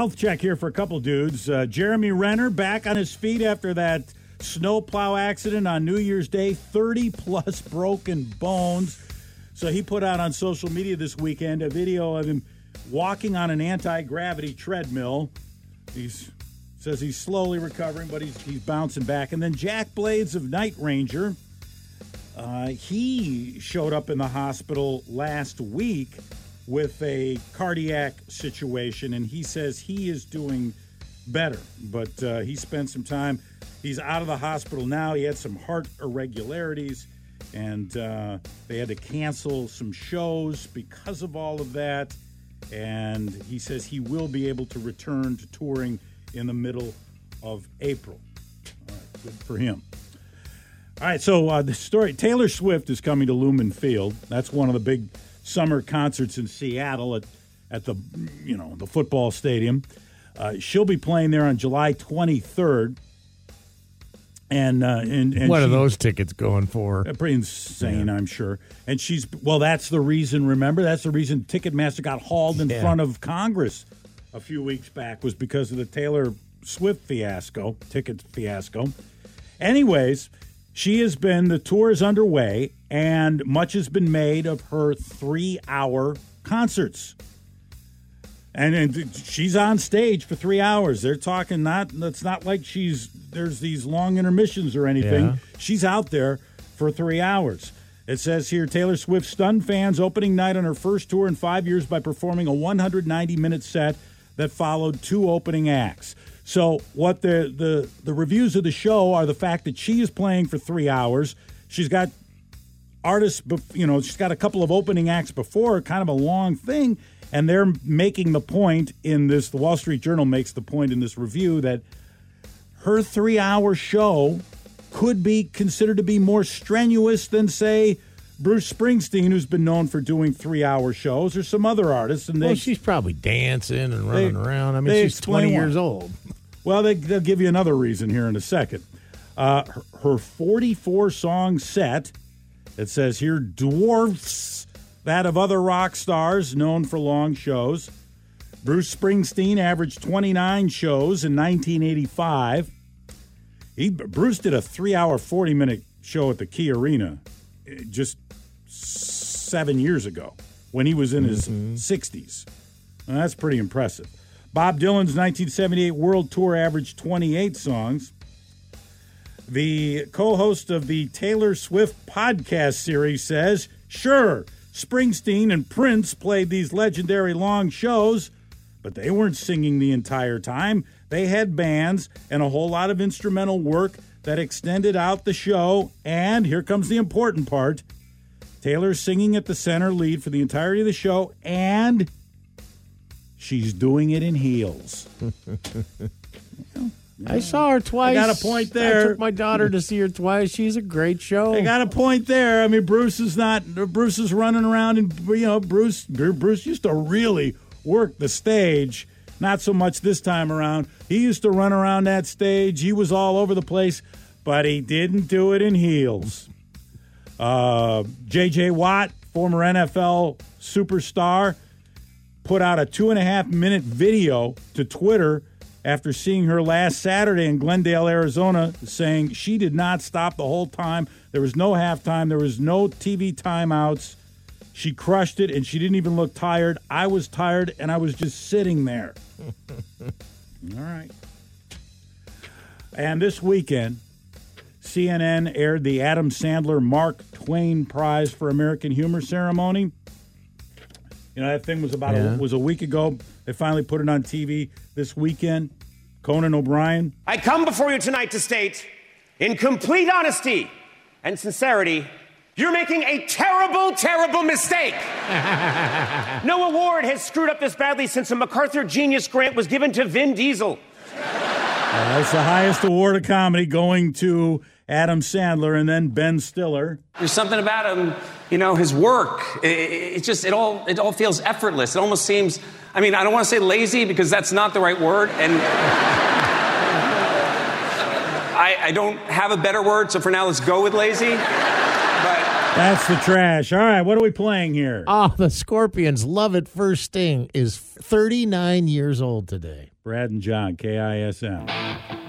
health check here for a couple dudes. Jeremy Renner back on his feet after that snowplow accident on New Year's Day, 30-plus broken bones. So he put out on social media this weekend a video of him walking on an anti-gravity treadmill. He says he's slowly recovering, but he's bouncing back. And then Jack Blades of Night Ranger, he showed up in the hospital last week with a cardiac situation, and he says he is doing better. But he spent some time. He's out of the hospital now. He had some heart irregularities, and they had to cancel some shows because of all of that. And he says he will be able to return to touring in the middle of April. All right, good for him. All right, so the story, Taylor Swift is coming to Lumen Field. That's one of the big summer concerts in Seattle at the football stadium. She'll be playing there on July 23rd. And what are those tickets going for? Pretty insane, yeah. I'm sure. And that's the reason, remember? That's the reason Ticketmaster got hauled in front of Congress a few weeks back, was because of the Taylor Swift ticket fiasco. Anyways, the tour is underway, and much has been made of her 3-hour concerts. And she's on stage for 3 hours. They're talking it's not like there's these long intermissions or anything. Yeah. She's out there for 3 hours. It says here, Taylor Swift stunned fans opening night on her first tour in 5 years by performing a 190-minute set that followed 2 opening acts. So what the reviews of the show are the fact that she is playing for 3 hours. She's got artists, she's got a couple of opening acts before, kind of a long thing. And they're making the point in this, the Wall Street Journal makes the point in this review that her 3-hour show could be considered to be more strenuous than, say, Bruce Springsteen, who's been known for doing 3-hour shows, or some other artists. And she's probably dancing and running around. I mean, she's 20 years old. Well, they'll give you another reason here in a second. Her 44-song set, it says here, dwarfs that of other rock stars known for long shows. Bruce Springsteen averaged 29 shows in 1985. Bruce did a 3-hour, 40-minute show at the Key Arena just 7 years ago when he was in his 60s. Now, that's pretty impressive. Bob Dylan's 1978 World Tour averaged 28 songs. The co-host of the Taylor Swift podcast series says, sure, Springsteen and Prince played these legendary long shows, but they weren't singing the entire time. They had bands and a whole lot of instrumental work that extended out the show. And here comes the important part. Taylor's singing at the center lead for the entirety of the show, and she's doing it in heels. I saw her twice. I got a point there. I took my daughter to see her twice. She's a great show. I got a point there. I mean, Bruce is running around, and Bruce used to really work the stage. Not so much this time around. He used to run around that stage. He was all over the place, but he didn't do it in heels. J.J. Watt, former NFL superstar, put out a 2.5-minute video to Twitter after seeing her last Saturday in Glendale, Arizona, saying she did not stop the whole time. There was no halftime. There was no TV timeouts. She crushed it, and she didn't even look tired. I was tired, and I was just sitting there. All right. And this weekend, CNN aired the Adam Sandler Mark Twain Prize for American Humor ceremony. That thing was was a week ago. They finally put it on TV this weekend. Conan O'Brien. I come before you tonight to state, in complete honesty and sincerity, you're making a terrible, terrible mistake. No award has screwed up this badly since a MacArthur Genius Grant was given to Vin Diesel. It's the highest award of comedy, going to Adam Sandler and then Ben Stiller. There's something about him, his work. It all feels effortless. It almost seems, I don't want to say lazy because that's not the right word. And I don't have a better word, so for now let's go with lazy. But That's the trash. All right, what are we playing here? The Scorpions' Love at First Sting is 39 years old today. Brad and John, KISM.